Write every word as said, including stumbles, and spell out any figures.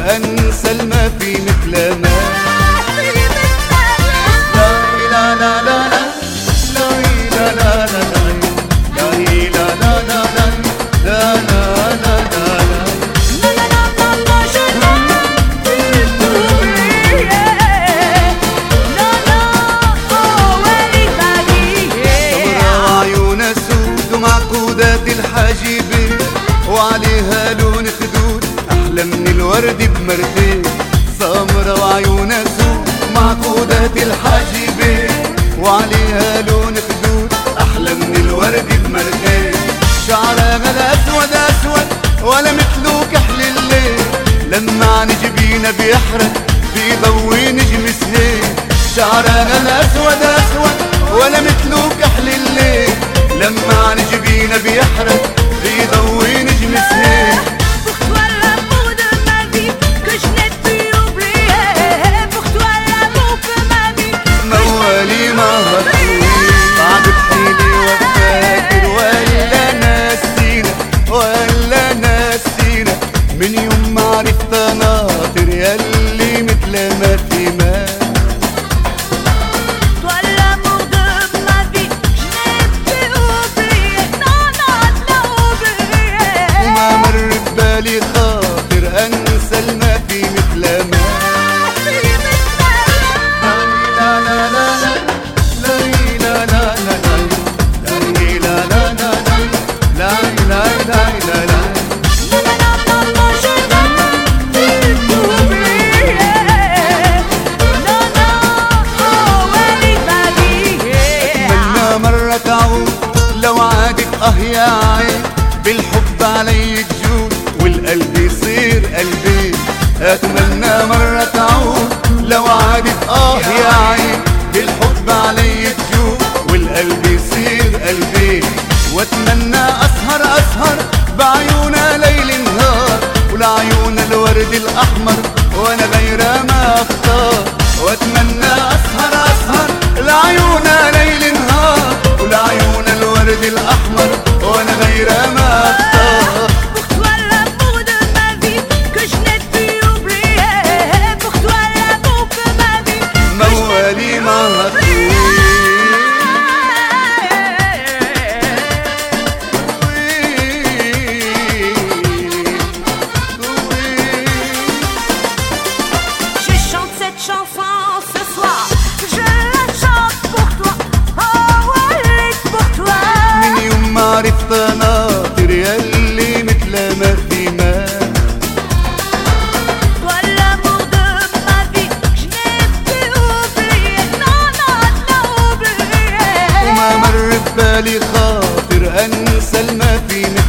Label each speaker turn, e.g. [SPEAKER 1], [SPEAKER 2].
[SPEAKER 1] أنسى الما في مثل ما لا لا لا لا لا لا لا لا لا لا لا لا لا لا لا معقودات الحاجبة وعليها لون خدود أحلى من الورد بمرتين سمرة وعيونها سود معقودات الحاجبة وعليها لون خدود أحلى من الورد بمرتين شعرها الأسود أسود ولا مثله كحل الليل لما عن جبينها بيحرق في ضوي نجم سهيل شعرها الأسود أسود ولا مثله كحل الليل لما عن جبينها بيحرق في ضوي نجم سهيل موالي ما هطول بعد بحيلي وفاكر ولا ناسينا ولا ناسينا من يوم ما عرفت ناطر ياللي مثل ما في ما بالي خاطر أنسى الما في مثل ما لا لا لا لا لا لا لا لا لا لا لا لا أتمنى مرة تعود لو عادت أه يا عين بالحب علي تجود والقلب يصير قلبي أتمنى مرة تعود لو عادت آه يا عين بالحب علي تجود والقلب يصير قلبي واتمنى أسهر أسهر بعيونها ليل نهار ولعيونها الورد الأحمر وأنا غيرها ما أختار واتمنى أسهر أسهر لعيونها ليل نهار ولعيونها الورد الأحمر وأنا غيرها ما أختار موالي ما هطول
[SPEAKER 2] Je chante cette chanson ce soir, je la chante pour toi, oh Walid pour toi.
[SPEAKER 1] من يوم ما عرفت ناطر ياللي مثل ما في ما بالي خاطر أنسى الما في